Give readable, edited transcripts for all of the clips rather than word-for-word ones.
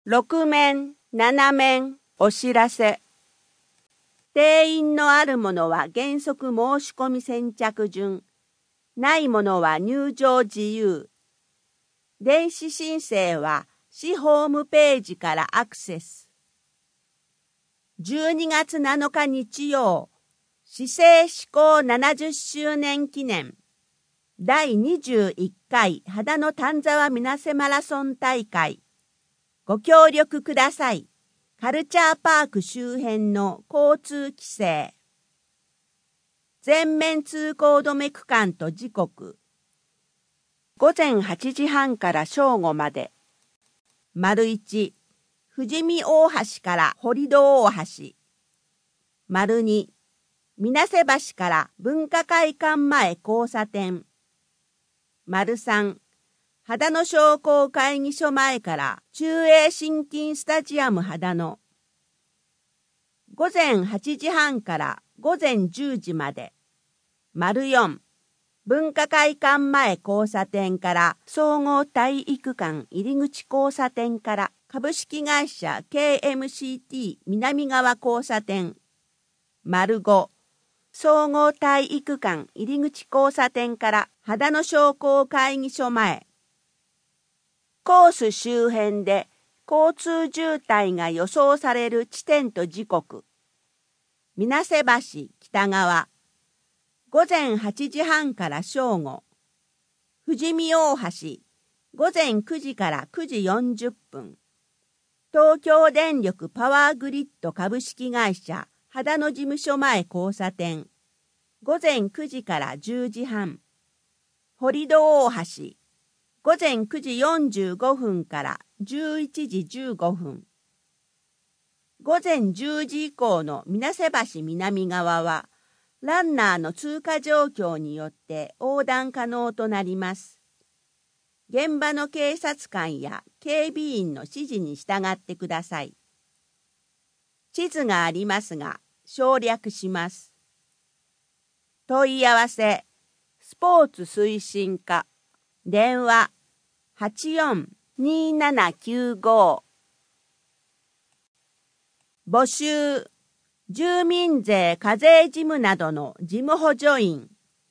6面、7面、お知らせ。定員のあるものは原則申し込み先着順。ないものは入場自由。電子申請は市ホームページからアクセス。12月7日日曜、市政施行70周年記念。第21回秦野丹沢水瀬マラソン大会。ご協力ください。カルチャーパーク周辺の交通規制。全面通行止め区間と時刻。午前8時半から正午まで。1、富士見大橋から堀戸大橋。2、水瀬橋から文化会館前交差点。3、秦野商工会議所前から中英新金スタジアム秦野。午前8時半から午前10時まで。4、文化会館前交差点から総合体育館入口交差点から株式会社 KMCT 南側交差点。5、総合体育館入口交差点から秦野商工会議所前。コース周辺で交通渋滞が予想される地点と時刻。水瀬橋北側。午前8時半から正午。富士見大橋。午前9時から9時40分。東京電力パワーグリッド株式会社秦野事務所前交差点。午前9時から10時半。堀戸大橋。午前9時45分から11時15分。午前10時以降の水瀬橋南側は、ランナーの通過状況によって横断可能となります。現場の警察官や警備員の指示に従ってください。地図がありますが、省略します。問い合わせ、スポーツ推進課。電話84-2795。募集、住民税課税事務などの事務補助員。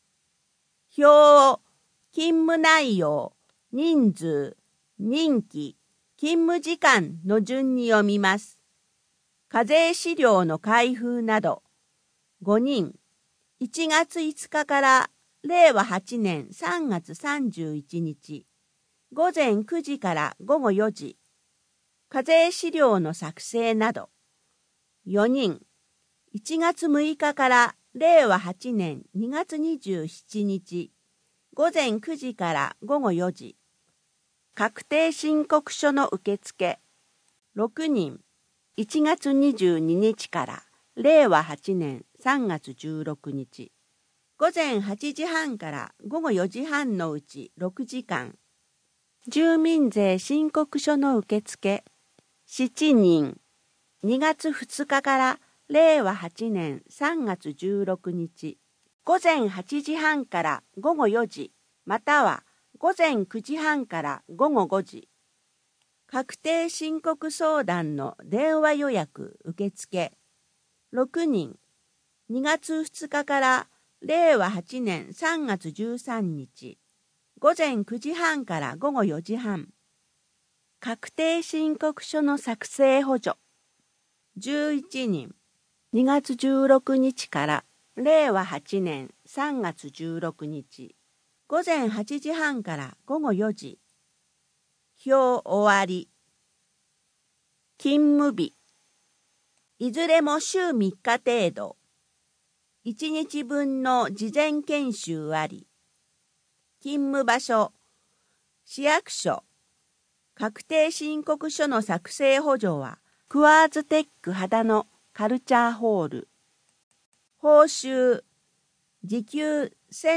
表、勤務内容、人数、任期、勤務時間の順に読みます。課税資料の開封など。5人、1月5日から令和8年3月31日。午前9時から午後4時。課税資料の作成など。4人、1月6日から令和8年2月27日。午前9時から午後4時。確定申告書の受付。6人、1月22日から令和8年3月16日。午前8時半から午後4時半のうち6時間。住民税申告書の受付。7人、2月2日から令和8年3月16日。午前8時半から午後4時、または午前9時半から午後5時。確定申告相談の電話予約受付。6人、2月2日から令和8年3月13日。午前9時半から午後4時半。確定申告書の作成補助。11人、2月16日から令和8年3月16日。午前8時半から午後4時。表終わり。勤務日。いずれも週3日程度。1日分の事前研修あり。勤務場所、市役所。確定申告書の作成補助は、クワーズテック秦野カルチャーホール。報酬、時給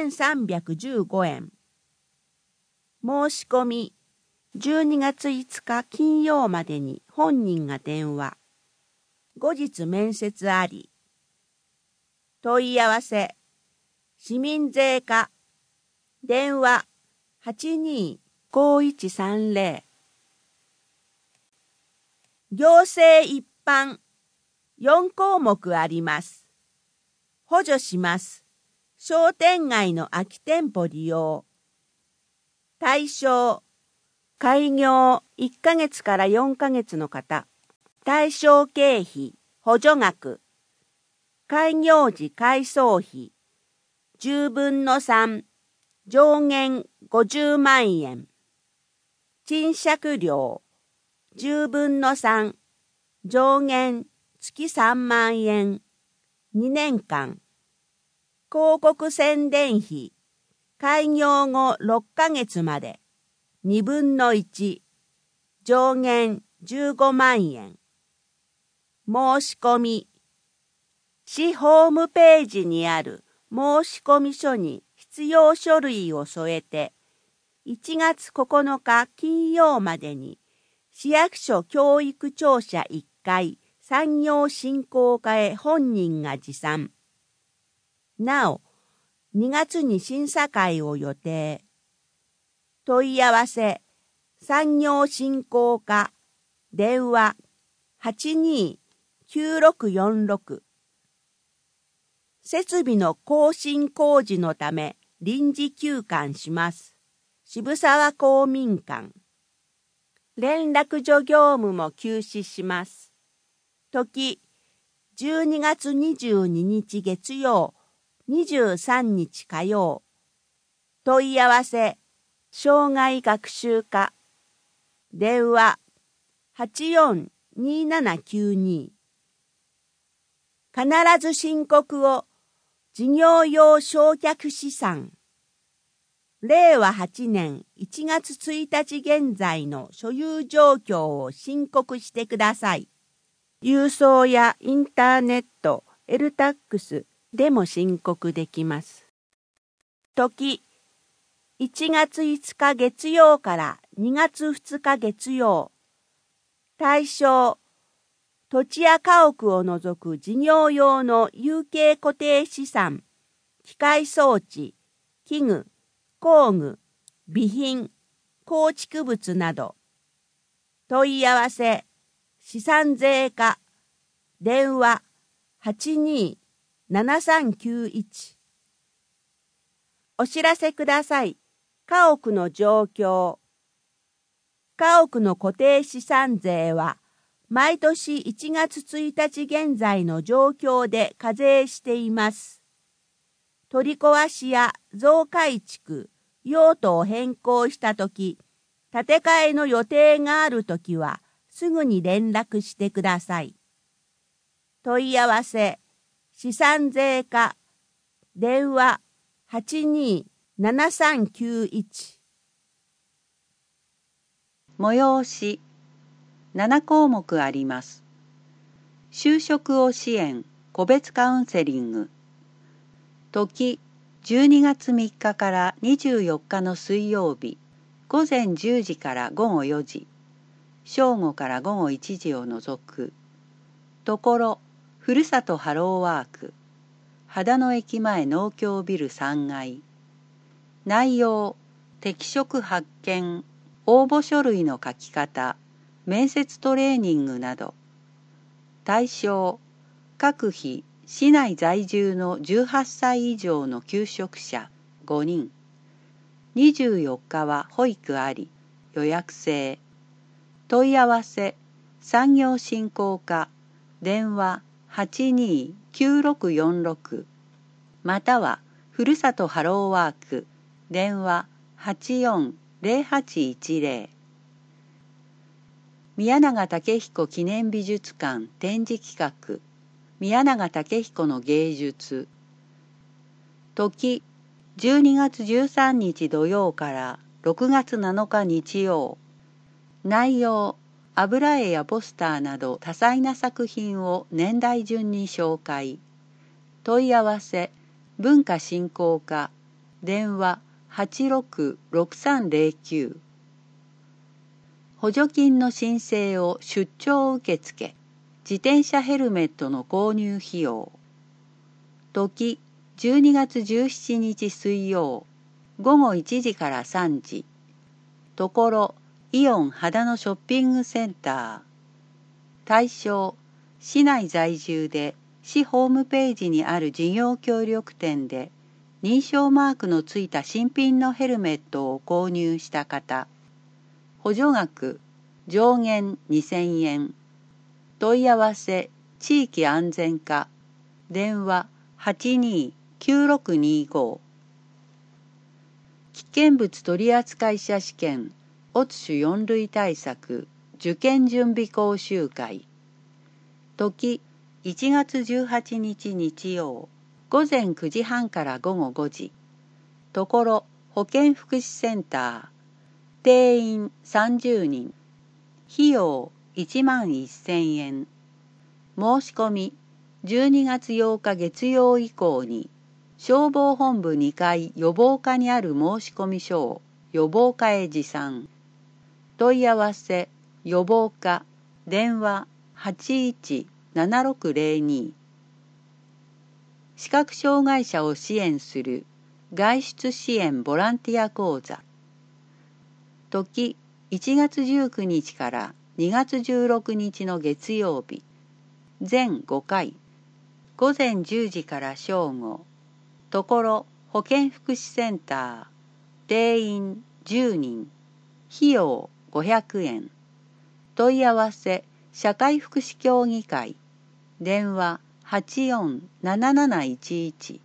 1315円。申し込み、12月5日金曜までに本人が電話。後日面接あり。問い合わせ、市民税課。電話82-5130 行政一般4項目あります。補助します。商店街の空き店舗利用。対象、開業1ヶ月から4ヶ月の方。対象経費、補助額。開業時改装費、10分の3、上限50万円。賃借料、10分の3、上限月3万円。2年間。広告宣伝費、開業後6ヶ月まで。2分の1、上限15万円。申し込み。市ホームページにある申込書に必要書類を添えて、1月9日金曜までに市役所教育庁舎1階産業振興課へ本人が持参。なお、2月に審査会を予定。問い合わせ、産業振興課、電話82-9646。設備の更新工事のため臨時休館します。渋沢公民館。連絡所業務も休止します。時、12月22日月曜、23日火曜。問い合わせ、障害学習課。電話、84-2792。必ず申告を、事業用償却資産。令和8年1月1日現在の所有状況を申告してください。郵送やインターネット、LTAX でも申告できます。時、1月5日月曜から2月2日月曜。対象、土地や家屋を除く事業用の有形固定資産、機械装置、器具、工具、備品、構築物など。問い合わせ、資産税課、電話82-7391。お知らせください。家屋の状況。家屋の固定資産税は、毎年1月1日現在の状況で課税しています。取り壊しや増改築、用途を変更したとき、建て替えの予定があるときは、すぐに連絡してください。問い合わせ、資産税課、電話82-7391。 催し7項目あります。就職を支援、個別カウンセリング。時、12月3日から24日の水曜日、午前10時から午後4時、正午から午後1時を除く。ところ、ふるさとハローワーク、秦野駅前農協ビル3階。内容、適職発見、応募書類の書き方、面接トレーニングなど。対象、各日、市内在住の18歳以上の求職者5人。24日は保育あり、予約制。問い合わせ、産業振興課、電話82-9646、または、ふるさとハローワーク、電話84-0810。宮永武彦記念美術館展示企画、宮永武彦の芸術。時、12月13日土曜から6月7日日曜。内容、油絵やポスターなど多彩な作品を年代順に紹介。問い合わせ、文化振興課、電話86-6309。補助金の申請を出張受付、自転車ヘルメットの購入費用。時、12月17日水曜、午後1時から3時。ところ、イオン秦野ショッピングセンター。 対象、市内在住で市ホームページにある事業協力店で認証マークのついた新品のヘルメットを購入した方。補助額上限2000円。問い合わせ地域安全課。電話829625。危険物取扱者試験オツシュ4類対策受験準備講習会。時1月18日日曜午前9時半から午後5時。ところ保健福祉センター。定員30人。費用1万1000円。申し込み12月8日月曜以降に消防本部2階予防課にある申込書を予防課へ持参。問い合わせ予防課電話817602。視覚障害者を支援する外出支援ボランティア講座。時1月19日から2月16日の月曜日。全5回。午前10時から正午。ところ保健福祉センター。定員10人。費用500円。問い合わせ社会福祉協議会。電話847711。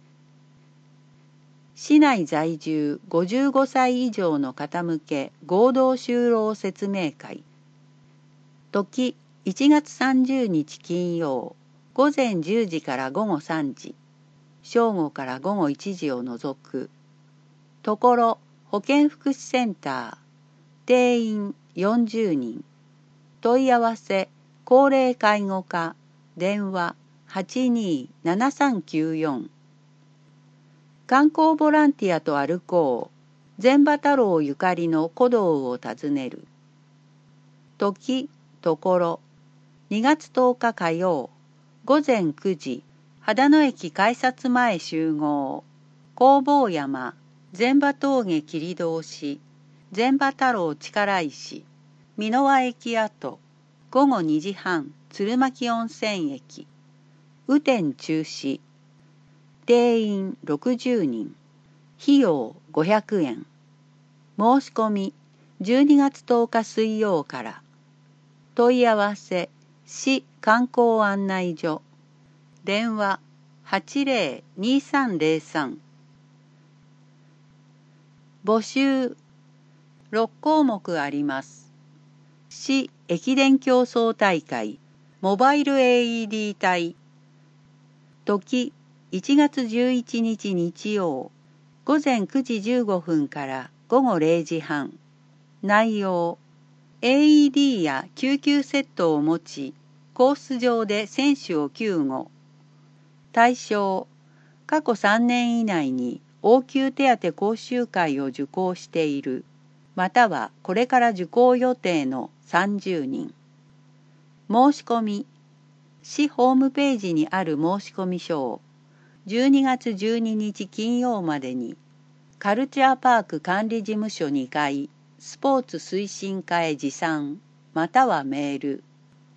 市内在住55歳以上の方向け合同就労説明会。時1月30日金曜午前10時から午後3時。正午から午後1時を除く。ところ保健福祉センター。定員40人。問い合わせ高齢介護課。電話827394。観光ボランティアと歩こう。膳場太郎ゆかりの古道を訪ねる。時、ところ。2月10日火曜。午前9時。秦野駅改札前集合。弘法山。膳場峠切通し。膳場太郎力石。美濃輪駅跡。午後2時半。鶴巻温泉駅。雨天中止。定員60人。費用500円。申し込み12月10日水曜から。問い合わせ市観光案内所。電話802303。募集6項目あります。市駅伝競争大会モバイル AED 隊。時1月11日日曜午前9時15分から午後0時半。内容 AED や救急セットを持ちコース上で選手を救護。対象過去3年以内に応急手当講習会を受講しているまたはこれから受講予定の30人。申し込み市ホームページにある申込書を12月12日金曜までにカルチャーパーク管理事務所2階スポーツ推進課へ持参またはメール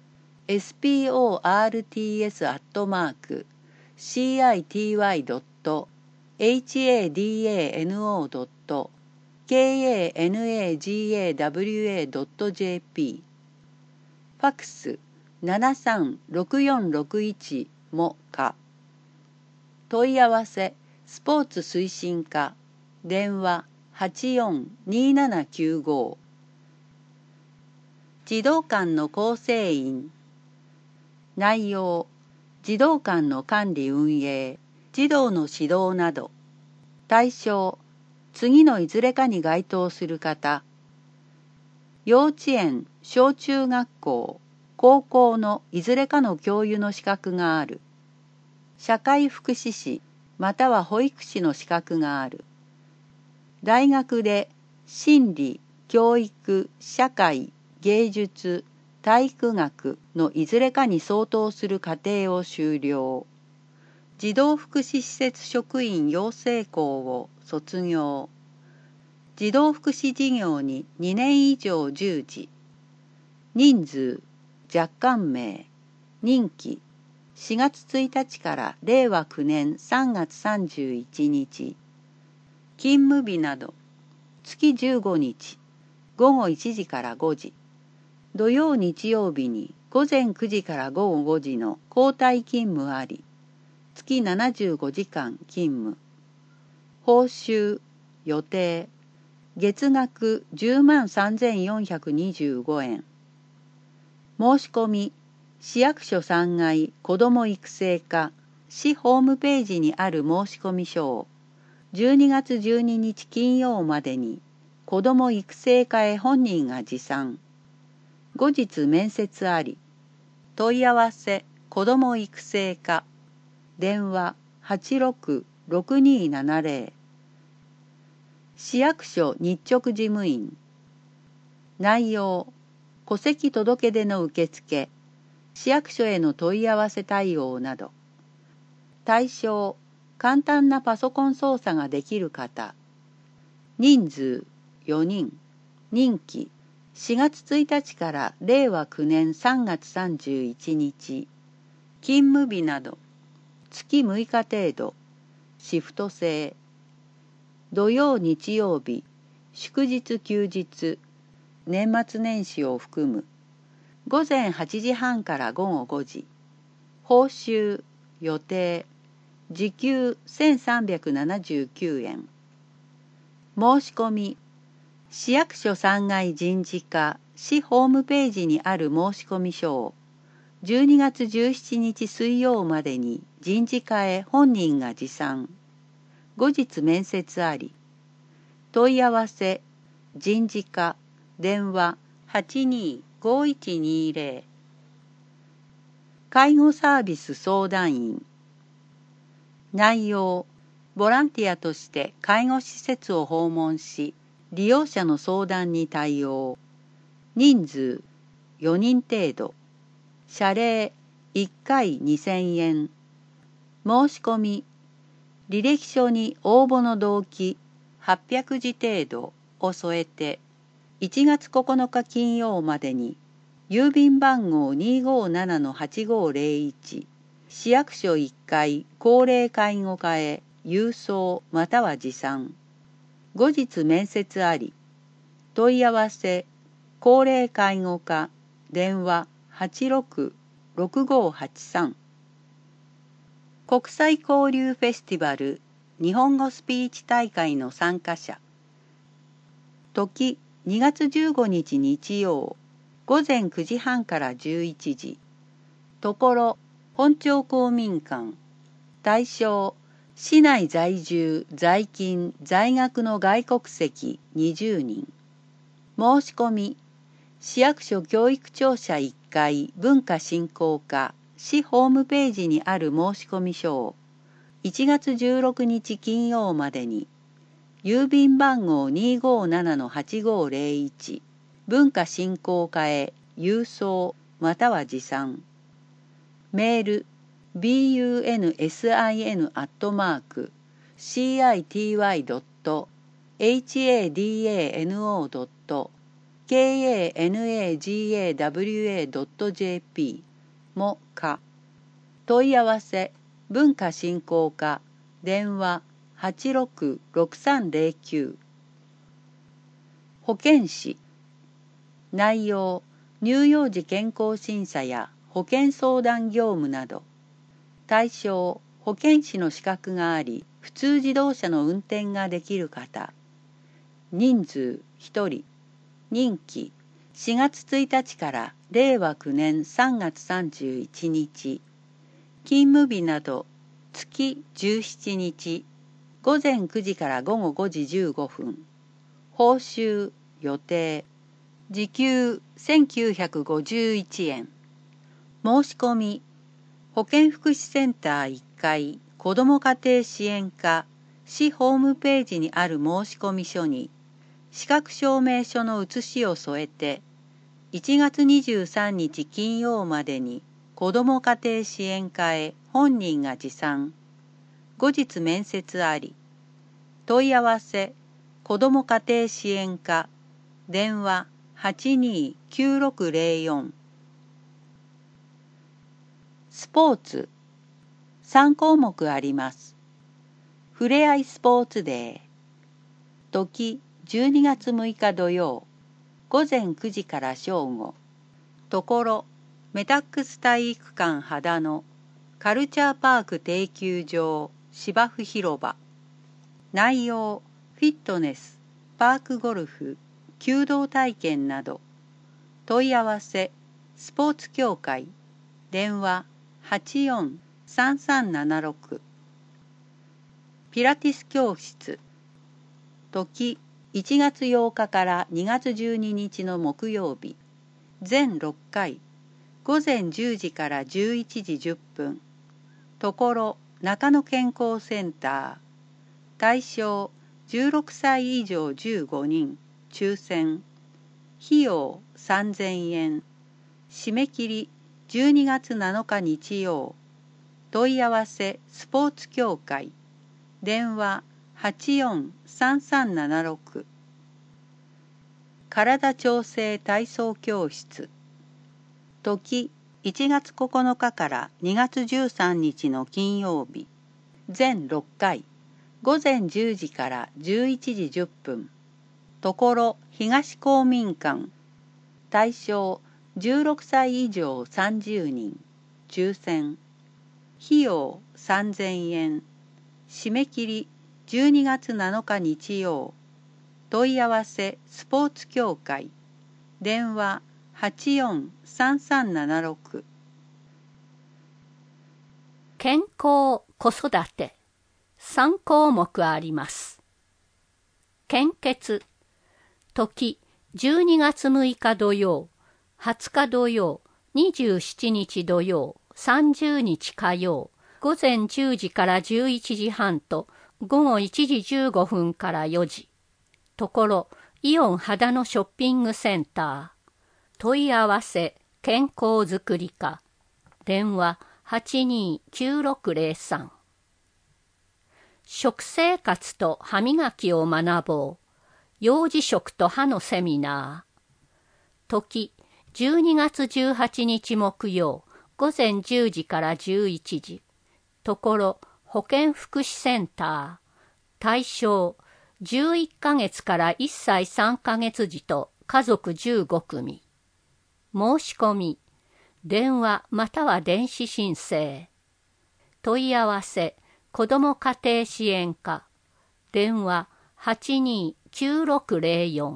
sports@citydano.kanagawa.jp ファックス736461もか。問い合わせスポーツ推進課電話842795。児童館の構成員。内容児童館の管理運営児童の指導など。対象次のいずれかに該当する方。幼稚園小中学校高校のいずれかの教諭の資格がある。社会福祉士または保育士の資格がある。大学で心理、教育、社会、芸術、体育学のいずれかに相当する課程を修了。児童福祉施設職員養成校を卒業。児童福祉事業に2年以上従事。人数若干名、任期、4月1日から令和9年3月31日、勤務日など、月15日、午後1時から5時、土曜日曜日に午前9時から午後5時の交代勤務あり、月75時間勤務。報酬、予定、月額103,425円。申し込み、市役所3階子ども育成課、市ホームページにある申込書を、12月12日金曜までに、子ども育成課へ本人が持参。後日面接あり。問い合わせ、子ども育成課。電話86-6270。市役所日直事務員。内容、戸籍届出の受付、市役所への問い合わせ対応など。対象、簡単なパソコン操作ができる方。人数、4人。任期、4月1日から令和9年3月31日。勤務日など、月6日程度。シフト制。土曜日曜日、祝日休日、年末年始を含む。午前8時半から午後5時。報酬、予定、時給1379円。申し込み、市役所3階人事課市ホームページにある申込書を、12月17日水曜までに人事課へ本人が持参。後日面接あり。問い合わせ、人事課、電話82-5120。介護サービス相談員。内容、ボランティアとして介護施設を訪問し、利用者の相談に対応。人数、4人程度。謝礼、1回2000円。申し込み、履歴書に応募の動機、800字程度を添えて、1月9日金曜までに、郵便番号 257-8501、市役所1階高齢介護課へ郵送または持参。後日面接あり。問い合わせ、高齢介護課、電話86-6583。国際交流フェスティバル日本語スピーチ大会の参加者。時2月15日日曜、午前9時半から11時。ところ、本庁公民館。対象、市内在住、在勤、在学の外国籍20人。申し込み、市役所教育庁舎1階文化振興課市ホームページにある申込書を、1月16日金曜までに、郵便番号 257-8501 文化振興課へ郵送または持参。メール buncino@hadano.kanagawa.jp もか。問い合わせ文化振興課電話86-6309。保健師。内容、乳幼児健康審査や保健相談業務など。対象、保健師の資格があり、普通自動車の運転ができる方。人数1人。任期、4月1日から令和9年3月31日。勤務日など、月17日。午前9時から午後5時15分。報酬、予定。時給1951円。申し込み、保健福祉センター1階子ども家庭支援課市ホームページにある申込書に、資格証明書の写しを添えて、1月23日金曜までに子ども家庭支援課へ本人が持参。後日面接あり。問い合わせ、子ども家庭支援課、電話82-9604。 スポーツ。3項目あります。ふれあいスポーツデー。時12月6日土曜、午前9時から正午。ところ、メタックス体育館秦野カルチャーパーク定休場芝生広場。内容、フィットネス、パークゴルフ、弓道体験など。問い合わせ、スポーツ協会。電話、84-3376。ピラティス教室。時、1月8日から2月12日の木曜日。全6回。午前10時から11時10分。ところ、中野健康センター。対象、16歳以上15人。抽選。費用、3000円。締め切り、12月7日日曜。問い合わせスポーツ協会。電話84-3376。体調整体操教室。時1月9日から2月13日の金曜日。全6回。午前10時から11時10分。ところ東公民館。対象16歳以上30人。抽選。費用3000円。締め切り12月7日日曜。問い合わせスポーツ協会。電話84-3376。 健康子育て3項目あります。献血。時12月6日土曜、20日土曜、27日土曜、30日火曜、午前10時から11時半と午後1時15分から4時。ところ、イオン秦野ショッピングセンター。問い合わせ、健康づくり課。電話82-9603。食生活と歯磨きを学ぼう。幼児食と歯のセミナー。時、12月18日木曜、午前10時から11時。ところ、保健福祉センター。対象、11ヶ月から1歳3ヶ月児と家族15組。申し込み、電話または電子申請。問い合わせ、子ども家庭支援課。電話82-9604。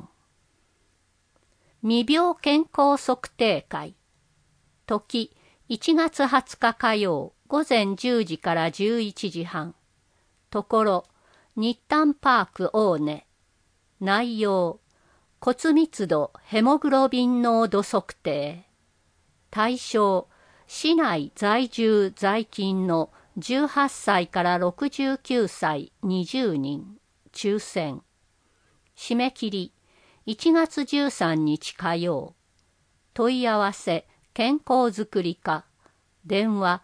未病健康測定会。時、1月20日火曜、午前10時から11時半。ところ、日誕パーク大根。内容、骨密度ヘモグロビン濃度測定。対象、市内在住在勤の18歳から69歳20人。抽選。締め切り、1月13日火曜。問い合わせ、健康づくり課。電話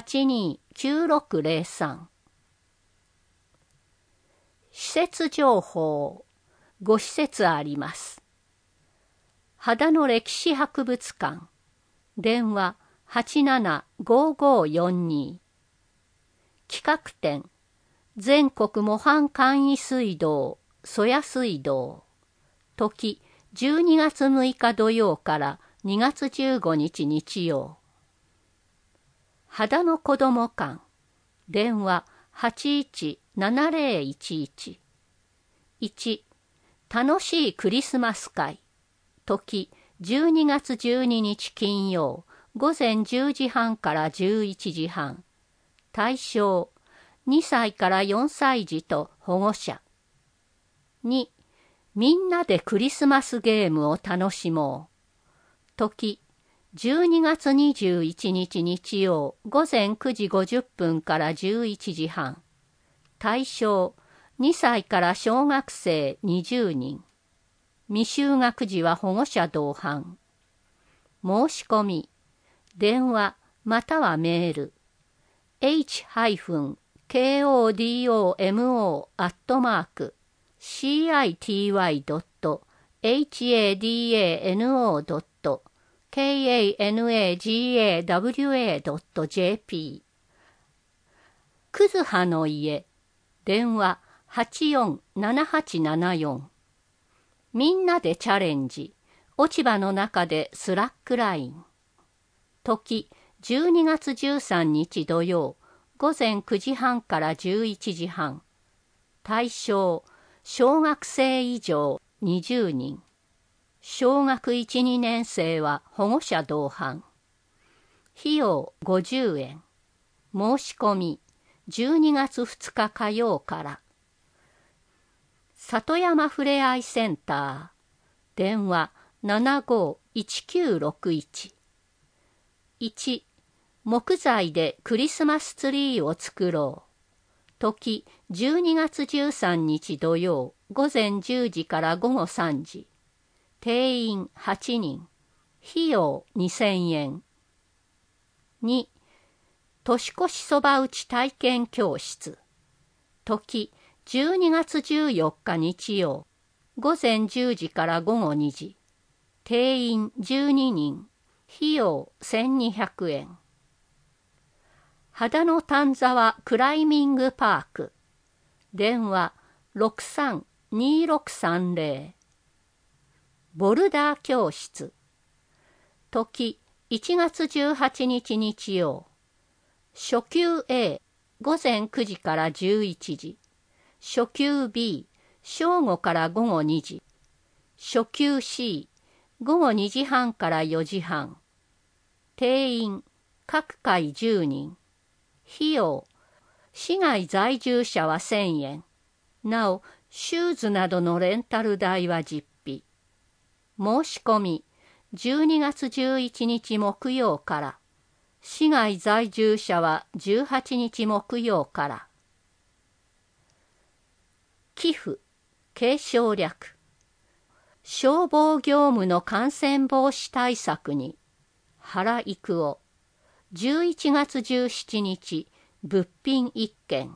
82-9603。施設情報。5施設あります。秦野歴史博物館。電話87-5542。企画展。全国模範簡易水道、曽谷水道。時、12月6日土曜から2月15日日曜。秦野子ども館。電話81-7011。1、楽しいクリスマス会。時、12月12日金曜、午前10時半から11時半。対象、2歳から4歳児と保護者。2、みんなでクリスマスゲームを楽しもう。時、12月21日日曜午前9時50分から11時半。対象、2歳から小学生20人。未就学児は保護者同伴。申し込み、電話またはメール。h-kodomo@city.hadano. kanagawa.jp。 くずはの家、電話847874。みんなでチャレンジ、落ち葉の中でスラックライン。時、12月13日土曜、午前9時半から11時半。対象、小学生以上20人。小学1、2年生は保護者同伴。費用50円。申し込み、12月2日火曜から。里山ふれあいセンター。電話751961。1、木材でクリスマスツリーを作ろう。時、12月13日土曜、午前10時から午後3時。定員8人。費用2000円。2、年越しそば打ち体験教室。時、12月14日日曜、午前10時から午後2時。定員12人。費用1200円。秦野丹沢クライミングパーク。電話632630。ボルダー教室。時1月18日日曜。初級 A 午前9時から11時。初級 B 正午から午後2時。初級 C 午後2時半から4時半。定員各回10人。費用、市外在住者は1000円。なお、シューズなどのレンタル代は実費。申し込み、12月11日木曜から。市外在住者は18日木曜から。寄付、継承略。消防業務の感染防止対策に、原育夫。11月17日、物品1件。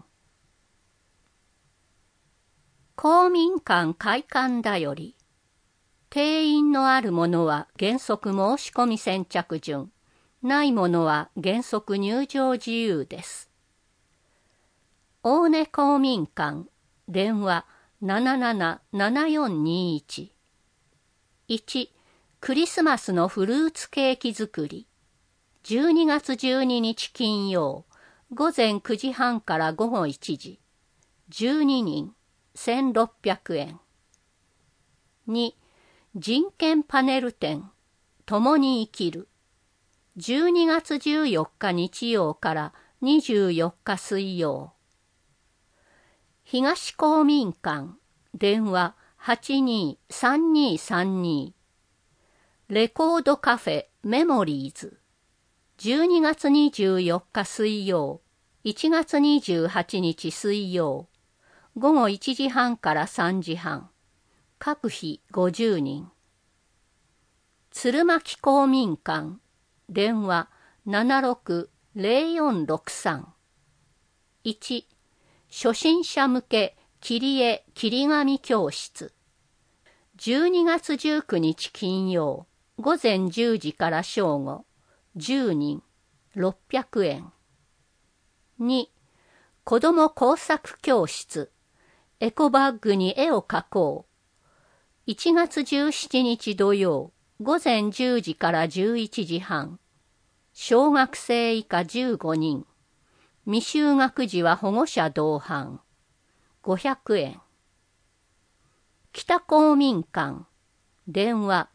公民館開館だより。定員のあるものは原則申し込み先着順。ないものは原則入場自由です。大根公民館。電話777421。1、クリスマスのフルーツケーキ作り。12月12日金曜、午前9時半から午後1時。12人、1600円。2、人権パネル展、共に生きる。12月14日日曜から24日水曜。東公民館、電話823232。レコードカフェメモリーズ。12月24日水曜、1月28日水曜。午後1時半から3時半。各日50人。鶴巻公民館。電話760463。1、初心者向け切り絵切り紙教室。12月19日金曜、午前10時から正午。10人、600円。2、子ども工作教室。エコバッグに絵を描こう。1月17日土曜、午前10時から11時半。小学生以下15人。未就学児は保護者同伴。500円。北公民館。電話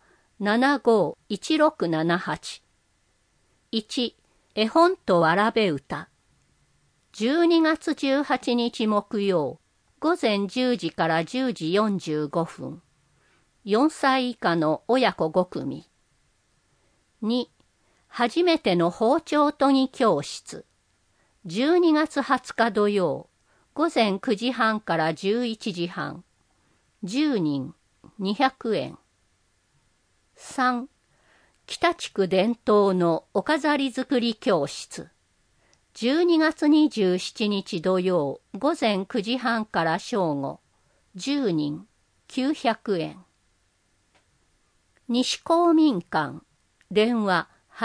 751678。1、絵本とわらべ歌。12月18日木曜、午前10時から10時45分。4歳以下の親子5組。2、初めての包丁研ぎ教室。12月20日土曜、午前9時半から11時半。10人、200円。3、北地区伝統のお飾り作り教室。12月27日土曜、午前9時半から正午。10人、900円。西公民館。 電話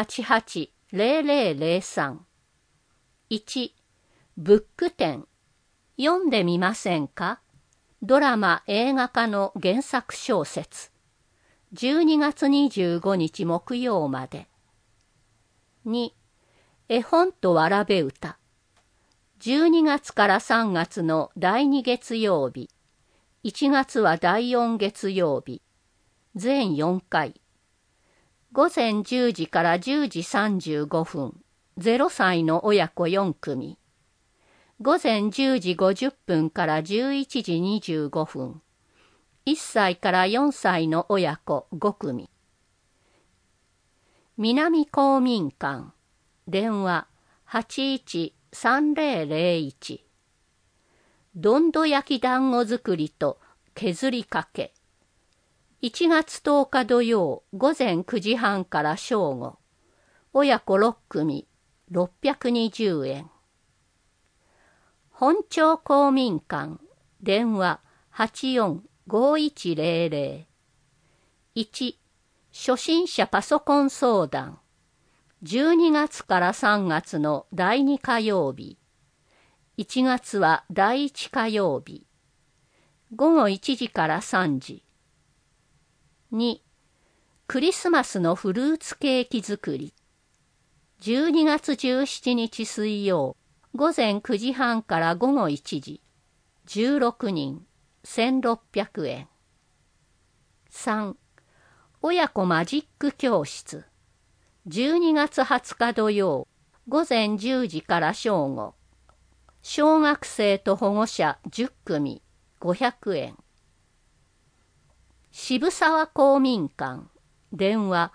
880003。1、ブック展。読んでみませんか？ドラマ映画化の原作小説。12月25日木曜まで。2、絵本とわらべ歌。12月から3月の第2月曜日。1月は第4月曜日。全4回。午前10時から10時35分。0歳の親子4組。午前10時50分から11時25分。1歳から4歳の親子5組。南公民館。電話813001。どんど焼き団子作りと削りかけ。1月10日土曜午前9時半から正午。親子6組620円。本町公民館。電話845100。1、初心者パソコン相談。12月から3月の第2火曜日。1月は第1火曜日。午後1時から3時。2、クリスマスのフルーツケーキ作り。12月17日水曜、午前9時半から午後1時。16人、1600円。3、親子マジック教室。12月20日土曜、午前10時から正午。小学生と保護者10組、500円。渋沢公民館。電話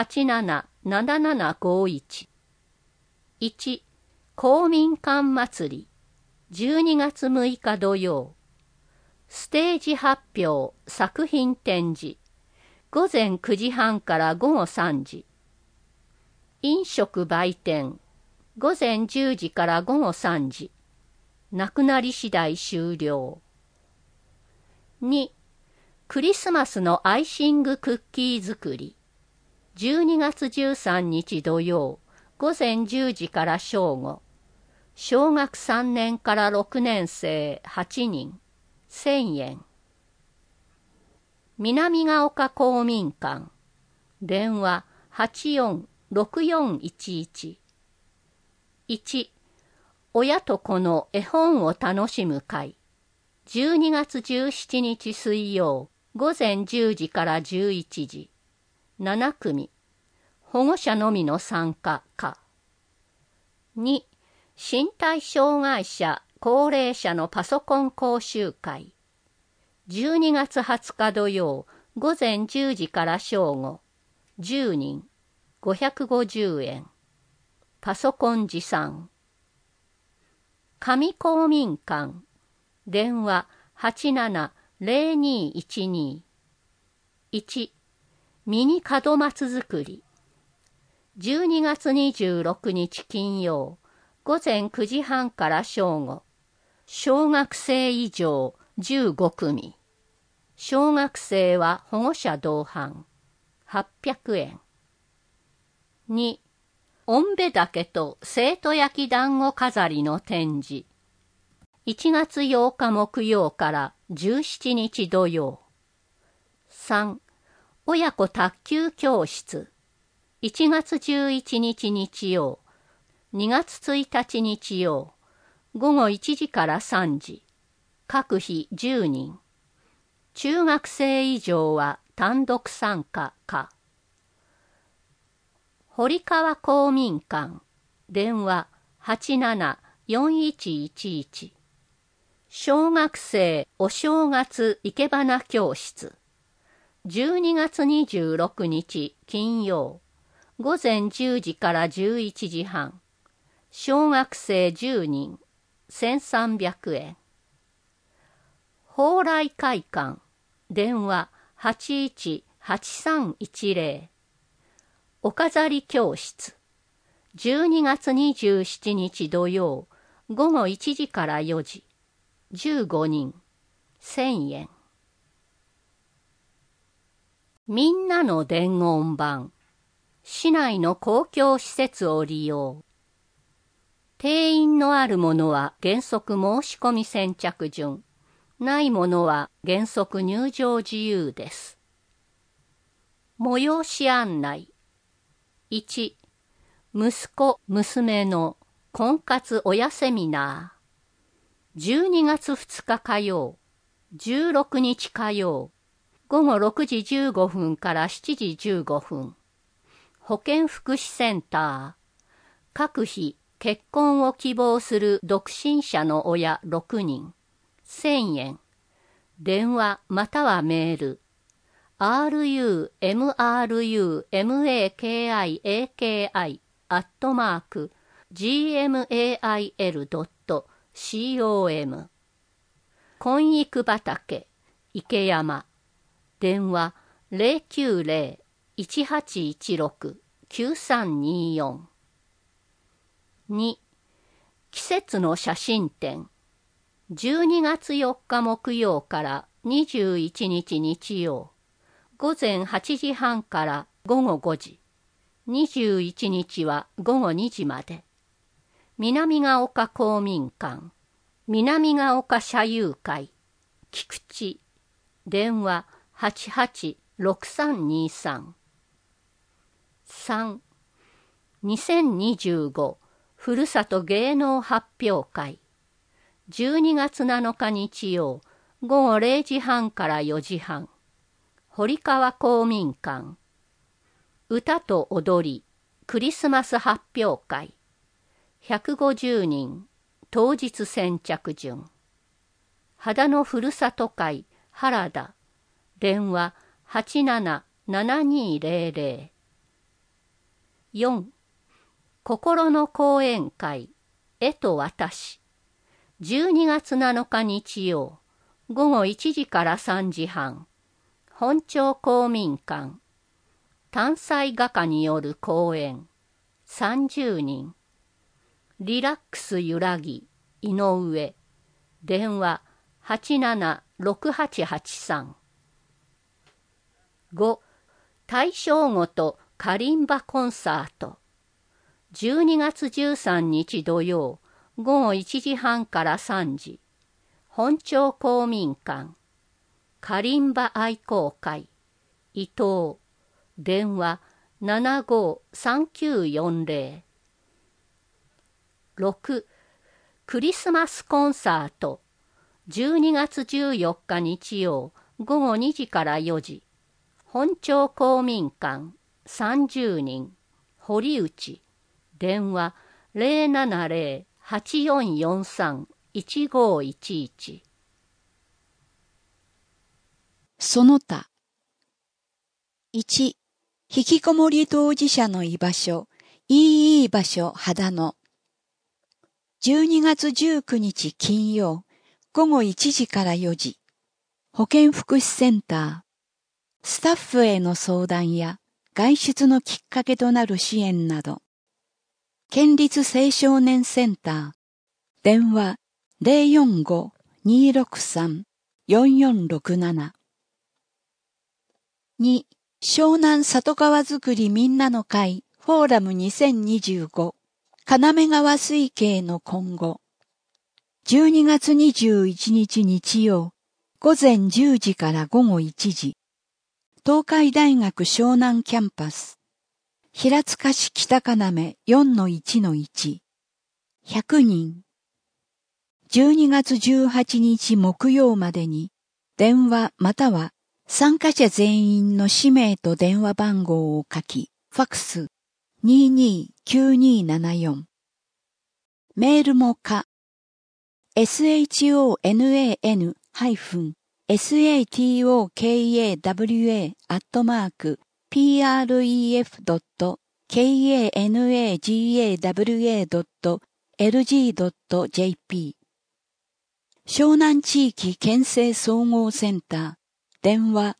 877751。1、公民館祭り。12月6日土曜。ステージ発表、作品展示。午前9時半から午後3時。飲食売店。午前10時から午後3時。なくなり次第終了。2、クリスマスのアイシングクッキー作り。12月13日土曜。午前10時から正午。小学3年から6年生8人。1000円。南ヶ丘公民館。電話846411。1、親と子の絵本を楽しむ会。12月17日水曜。午前10時から11時。7組。保護者のみの参加か。2、身体障害者、高齢者のパソコン講習会。12月20日土曜、午前10時から正午。10人、550円。パソコン持参。上公民館。電話870212。1、ミニ門松作り。12月26日金曜、午前9時半から正午。小学生以上15組。小学生は保護者同伴。800円。2、おんべ竹と生徒焼き団子飾りの展示。1月8日木曜から17日土曜。3、親子卓球教室。1月11日日曜。2月1日日曜。午後1時から3時。各日10人。中学生以上は単独参加か。堀川公民館。電話874111。小学生お正月生け花教室。12月26日金曜。午前10時から11時半。小学生10人。1300円。蓬莱会館。電話818310。お飾り教室。12月27日土曜。午後1時から4時。15人。1000円。みんなの伝言板。 市内の公共施設を利用。定員のあるものは原則申し込み先着順、ないものは原則入場自由です。催し案内。1、息子・娘の婚活親セミナー。12月2日火曜、16日火曜、午後6時15分から7時15分。保健福祉センター。各日、結婚を希望する独身者の親6人。1000円。電話またはメール。rumaki@gmail.com。婚育畑、池山。電話090-1816-9324。2、季節の写真展。12月4日木曜から21日日曜。午前8時半から午後5時。21日は午後2時まで。南ヶ丘公民館。南ヶ丘社友会。菊池。電話886323。3、2025ふるさと芸能発表会。12月7日日曜、午後0時半から4時半。堀川公民館。歌と踊り、クリスマス発表会。150人、当日先着順。秦野ふるさと会、原田。電話877200。4、心の講演会、絵と私。12月7日日曜、午後1時から3時半。本町公民館。単細画家による講演。30人。リラックス揺らぎ、井上。電話876883。5、大正ごとカリンバコンサート。12月13日土曜、午後1時半から3時。本町公民館。カリンバ愛好会。伊藤。電話753940。6、クリスマスコンサート。12月14日日曜、午後2時から4時。本町公民館。30人。堀内。電話070-8443-1511。 その他。1、引きこもり当事者の居場所、いい場所秦野。12月19日金曜、午後1時から4時。保健福祉センター。スタッフへの相談や外出のきっかけとなる支援など。県立青少年センター。電話045-263-4467。2、湘南里川づくりみんなの会フォーラム2025金目川水系の今後。12月21日日曜、午前10時から午後1時。東海大学湘南キャンパス。平塚市北金 4-1-1。100人。12月18日木曜までに、電話または参加者全員の氏名と電話番号を書き、ファクス229274。メールもSHONANHIFUN、pref.KAWA.pref.lg.jp。湘南地域県政総合センター。電話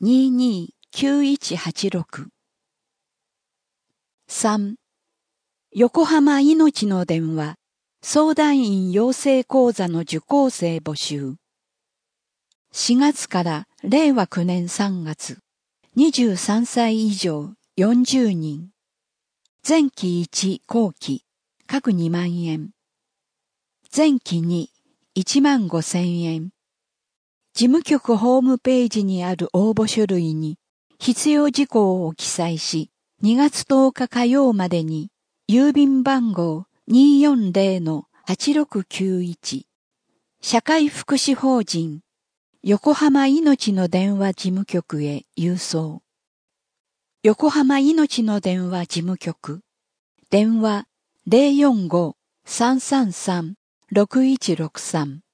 229186。3、横浜いのちの電話。相談員養成講座の受講生募集。4月から令和9年3月。23歳以上40人。 前期1後期、各2万円。前期2、1万5,000円。事務局ホームページにある応募書類に必要事項を記載し、2月10日火曜までに、郵便番号 240-8691、社会福祉法人、横浜いのちの電話事務局へ郵送。横浜いのちの電話事務局。電話 045-333-6163